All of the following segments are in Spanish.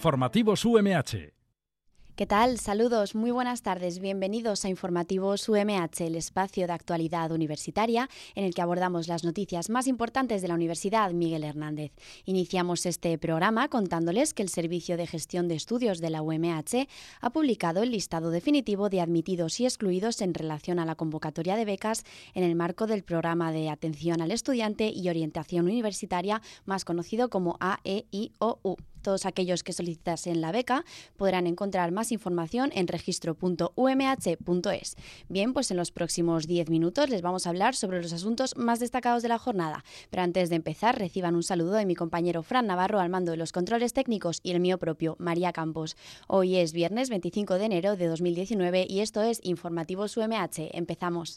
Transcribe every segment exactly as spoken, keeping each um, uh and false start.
Informativos U M H. ¿Qué tal? Saludos, muy buenas tardes. Bienvenidos a Informativos U M H, el espacio de actualidad universitaria en el que abordamos las noticias más importantes de la Universidad Miguel Hernández. Iniciamos este programa contándoles que el Servicio de Gestión de Estudios de la U M H ha publicado el listado definitivo de admitidos y excluidos en relación a la convocatoria de becas en el marco del Programa de Atención al Estudiante y Orientación Universitaria, más conocido como A E I O U. Todos aquellos que solicitasen la beca podrán encontrar más información en registro punto u m h punto es. Bien, pues en los próximos diez minutos les vamos a hablar sobre los asuntos más destacados de la jornada. Pero antes de empezar, reciban un saludo de mi compañero Fran Navarro al mando de los controles técnicos y el mío propio, María Campos. Hoy es viernes veinticinco de enero de dos mil diecinueve y esto es Informativos U M H. Empezamos.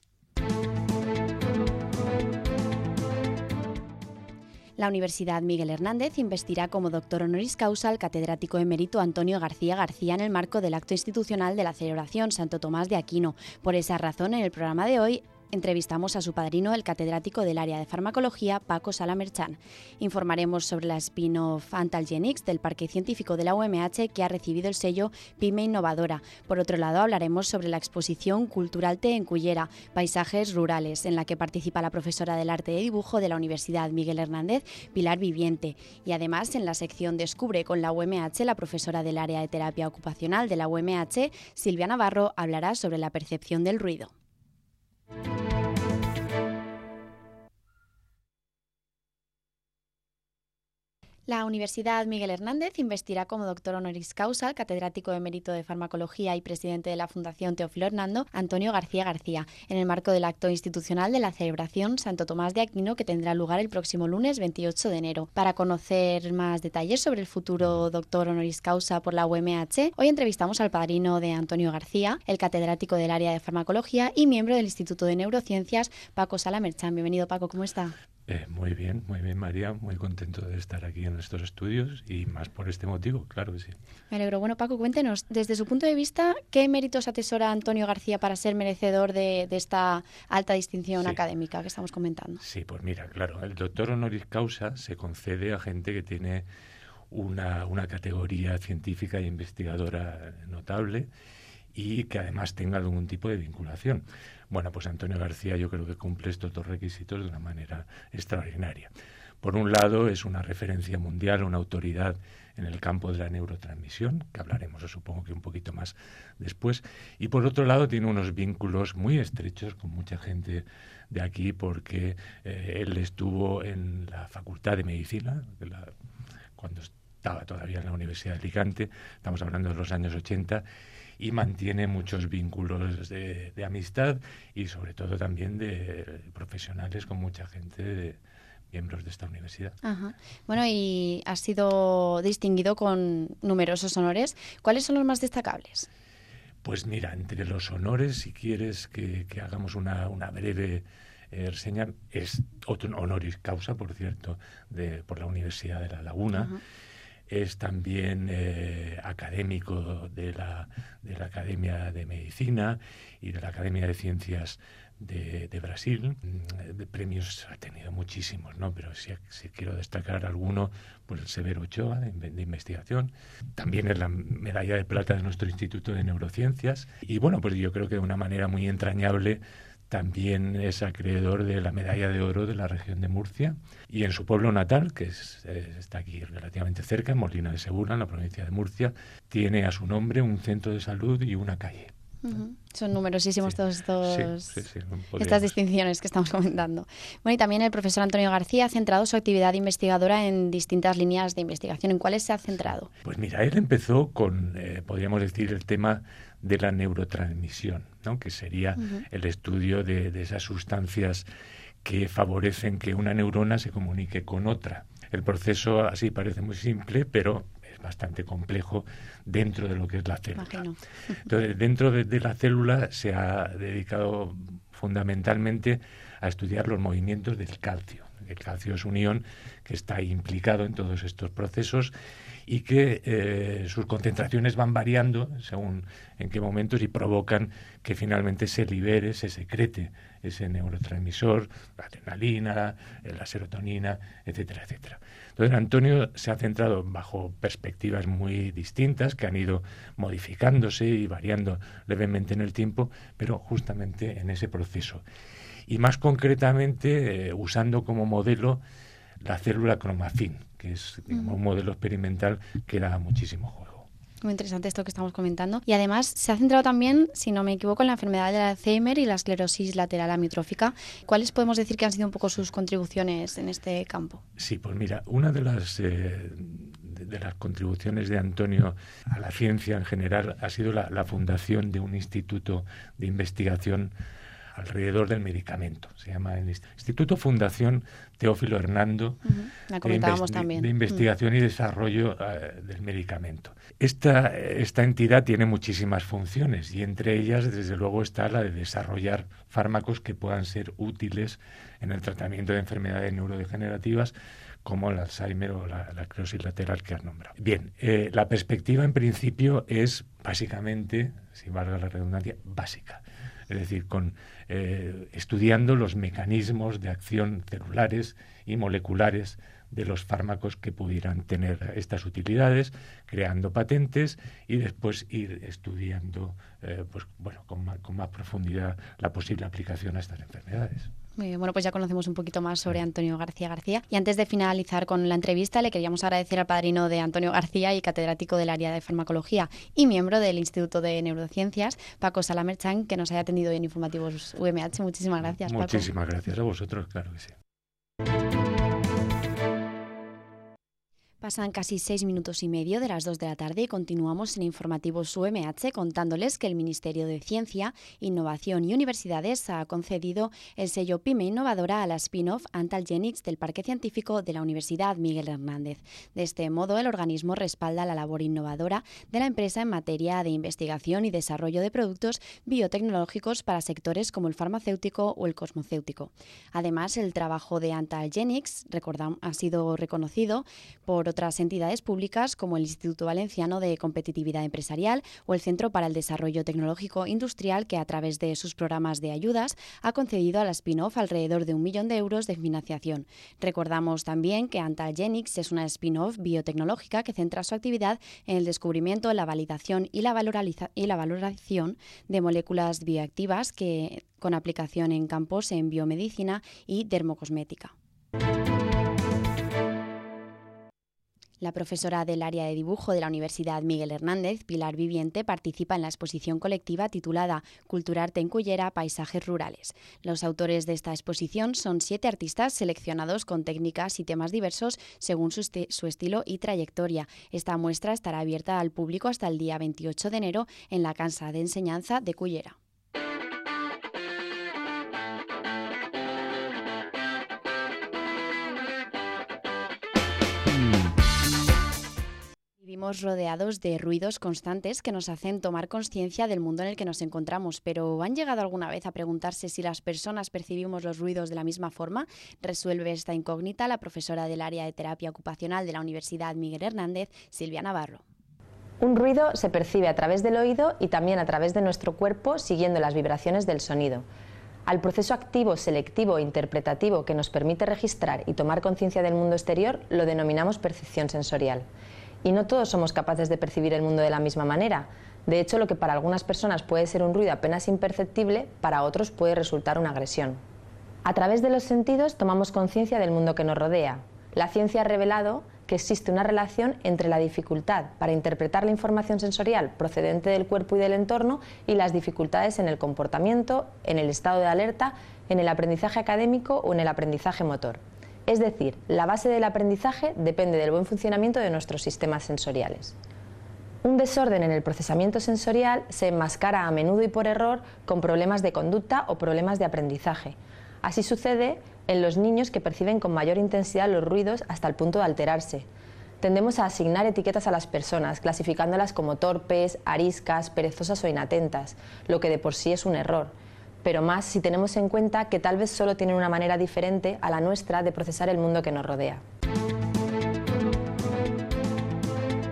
La Universidad Miguel Hernández investirá como doctor honoris causa al catedrático emérito Antonio García García en el marco del acto institucional de la celebración Santo Tomás de Aquino. Por esa razón, en el programa de hoy entrevistamos a su padrino, el catedrático del área de farmacología, Paco Sala Merchán. Informaremos sobre la spin-off Antalgenix del Parque Científico de la U M H, que ha recibido el sello PYME Innovadora. Por otro lado, hablaremos sobre la exposición Culturalte en Cullera, Paisajes Rurales, en la que participa la profesora del arte de dibujo de la Universidad Miguel Hernández, Pilar Viviente. Y además, en la sección Descubre con la U M H, la profesora del área de terapia ocupacional de la U M H, Silvia Navarro, hablará sobre la percepción del ruido. La Universidad Miguel Hernández investirá como doctor honoris causa al catedrático emérito de farmacología y presidente de la Fundación Teófilo Hernando, Antonio García García, en el marco del acto institucional de la celebración Santo Tomás de Aquino, que tendrá lugar el próximo lunes veintiocho de enero. Para conocer más detalles sobre el futuro doctor honoris causa por la U M H, hoy entrevistamos al padrino de Antonio García, el catedrático del área de farmacología y miembro del Instituto de Neurociencias, Paco Sala Merchán. Bienvenido, Paco, ¿cómo está? Eh, muy bien, muy bien, María. Muy contento de estar aquí en estos estudios y más por este motivo, claro que sí. Me alegro. Bueno, Paco, cuéntenos, desde su punto de vista, ¿qué méritos atesora Antonio García para ser merecedor de, de esta alta distinción sí. académica que estamos comentando? Sí, pues mira, claro, el doctor honoris causa se concede a gente que tiene una, una categoría científica e investigadora notable y que además tenga algún tipo de vinculación. Bueno, pues Antonio García yo creo que cumple estos dos requisitos de una manera extraordinaria. Por un lado, es una referencia mundial, una autoridad en el campo de la neurotransmisión, que hablaremos, supongo que un poquito más después. Y por otro lado, tiene unos vínculos muy estrechos con mucha gente de aquí, porque eh, él estuvo en la Facultad de Medicina, de la, cuando estaba todavía en la Universidad de Alicante, estamos hablando de los años ochenta, y mantiene muchos vínculos de, de amistad y sobre todo también de profesionales con mucha gente de miembros de esta universidad. Ajá. Bueno, y ha sido distinguido con numerosos honores. ¿Cuáles son los más destacables? Pues mira, entre los honores, si quieres que, que hagamos una, una breve eh, reseña, es otro honoris causa, por cierto, de, por la Universidad de La Laguna. Ajá. Es también eh, académico de la, de la Academia de Medicina y de la Academia de Ciencias de, de Brasil. De premios ha tenido muchísimos, ¿no? Pero si, si quiero destacar alguno, pues el Severo Ochoa de, de investigación. También es la medalla de plata de nuestro Instituto de Neurociencias. Y bueno, pues yo creo que de una manera muy entrañable también es acreedor de la medalla de oro de la región de Murcia y en su pueblo natal, que es, eh, está aquí relativamente cerca, en Molina de Segura, en la provincia de Murcia, tiene a su nombre un centro de salud y una calle. Uh-huh. Son numerosísimos sí. todos estos, sí, sí, sí, estas distinciones que estamos comentando. Bueno, y también el profesor Antonio García ha centrado su actividad investigadora en distintas líneas de investigación. ¿En cuáles se ha centrado? Pues mira, él empezó con, eh, podríamos decir, el tema de la neurotransmisión, ¿no? Que sería uh-huh. el estudio de, de esas sustancias que favorecen que una neurona se comunique con otra. El proceso así parece muy simple, pero es bastante complejo dentro de lo que es la célula. Imagino. Entonces, dentro de, de la célula se ha dedicado fundamentalmente a estudiar los movimientos del calcio. El calcio es un ion que está implicado en todos estos procesos y que eh, sus concentraciones van variando según en qué momentos y provocan que finalmente se libere, se secrete ese neurotransmisor, la adrenalina, la serotonina, etcétera, etcétera. Entonces Antonio se ha centrado bajo perspectivas muy distintas que han ido modificándose y variando levemente en el tiempo, pero justamente en ese proceso. Y más concretamente eh, usando como modelo la célula cromafin, que es digamos, uh-huh. un modelo experimental que da muchísimo juego. Muy interesante esto que estamos comentando. Y además se ha centrado también, si no me equivoco, en la enfermedad del Alzheimer y la esclerosis lateral amiotrófica. ¿Cuáles podemos decir que han sido un poco sus contribuciones en este campo? Sí, pues mira, una de las, eh, de, de las contribuciones de Antonio a la ciencia en general ha sido la, la fundación de un instituto de investigación alrededor del medicamento. Se llama el Instituto Fundación Teófilo Hernando uh-huh. La comentábamos de, también. de Investigación uh-huh. y Desarrollo uh, del Medicamento. Esta, esta entidad tiene muchísimas funciones y entre ellas, desde luego, está la de desarrollar fármacos que puedan ser útiles en el tratamiento de enfermedades neurodegenerativas como el Alzheimer o la, la esclerosis lateral que has nombrado. Bien, eh, la perspectiva en principio es básicamente, si valga la redundancia, básica. Es decir, con, eh, estudiando los mecanismos de acción celulares y moleculares de los fármacos que pudieran tener estas utilidades, creando patentes y después ir estudiando eh, pues, bueno, con, más, con más profundidad la posible aplicación a estas enfermedades. Muy bien, bueno, pues ya conocemos un poquito más sobre Antonio García García. Y antes de finalizar con la entrevista, le queríamos agradecer al padrino de Antonio García y catedrático del área de farmacología y miembro del Instituto de Neurociencias, Paco Salamerchan, que nos haya atendido en Informativos U M H. Muchísimas gracias, Paco. Muchísimas gracias a vosotros, claro que sí. Pasan casi seis minutos y medio de las dos de la tarde y continuamos en Informativos U M H contándoles que el Ministerio de Ciencia, Innovación y Universidades ha concedido el sello PYME Innovadora a la spin-off Antalgenics del Parque Científico de la Universidad Miguel Hernández. De este modo, el organismo respalda la labor innovadora de la empresa en materia de investigación y desarrollo de productos biotecnológicos para sectores como el farmacéutico o el cosmocéutico. Además, el trabajo de Antalgenics recordamos, ha sido reconocido por otras entidades públicas como el Instituto Valenciano de Competitividad Empresarial o el Centro para el Desarrollo Tecnológico Industrial, que a través de sus programas de ayudas ha concedido a la spin-off alrededor de un millón de euros de financiación. Recordamos también que Antalgenics es una spin-off biotecnológica que centra su actividad en el descubrimiento, la validación y la, valoraliza- y la valoración de moléculas bioactivas que, con aplicación en campos en biomedicina y dermocosmética. La profesora del área de dibujo de la Universidad Miguel Hernández, Pilar Viviente, participa en la exposición colectiva titulada Culturarte en Cullera, Paisajes Rurales. Los autores de esta exposición son siete artistas seleccionados con técnicas y temas diversos según su, esti- su estilo y trayectoria. Esta muestra estará abierta al público hasta el día veintiocho de enero en la Casa de Enseñanza de Cullera. Vivimos rodeados de ruidos constantes que nos hacen tomar conciencia del mundo en el que nos encontramos, pero ¿han llegado alguna vez a preguntarse si las personas percibimos los ruidos de la misma forma? Resuelve esta incógnita la profesora del área de terapia ocupacional de la Universidad Miguel Hernández, Silvia Navarro. Un ruido se percibe a través del oído y también a través de nuestro cuerpo siguiendo las vibraciones del sonido. Al proceso activo, selectivo e interpretativo que nos permite registrar y tomar conciencia del mundo exterior lo denominamos percepción sensorial. Y no todos somos capaces de percibir el mundo de la misma manera. De hecho, lo que para algunas personas puede ser un ruido apenas imperceptible, para otros puede resultar una agresión. A través de los sentidos tomamos conciencia del mundo que nos rodea. La ciencia ha revelado que existe una relación entre la dificultad para interpretar la información sensorial procedente del cuerpo y del entorno y las dificultades en el comportamiento, en el estado de alerta, en el aprendizaje académico o en el aprendizaje motor. Es decir, la base del aprendizaje depende del buen funcionamiento de nuestros sistemas sensoriales. Un desorden en el procesamiento sensorial se enmascara a menudo y por error con problemas de conducta o problemas de aprendizaje. Así sucede en los niños que perciben con mayor intensidad los ruidos hasta el punto de alterarse. Tendemos a asignar etiquetas a las personas, clasificándolas como torpes, ariscas, perezosas o inatentas, lo que de por sí es un error. Pero más si tenemos en cuenta que tal vez solo tienen una manera diferente a la nuestra de procesar el mundo que nos rodea.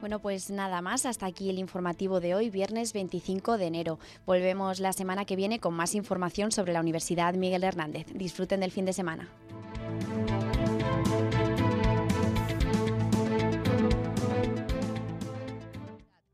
Bueno, pues nada más, hasta aquí el informativo de hoy, viernes veinticinco de enero. Volvemos la semana que viene con más información sobre la Universidad Miguel Hernández. Disfruten del fin de semana.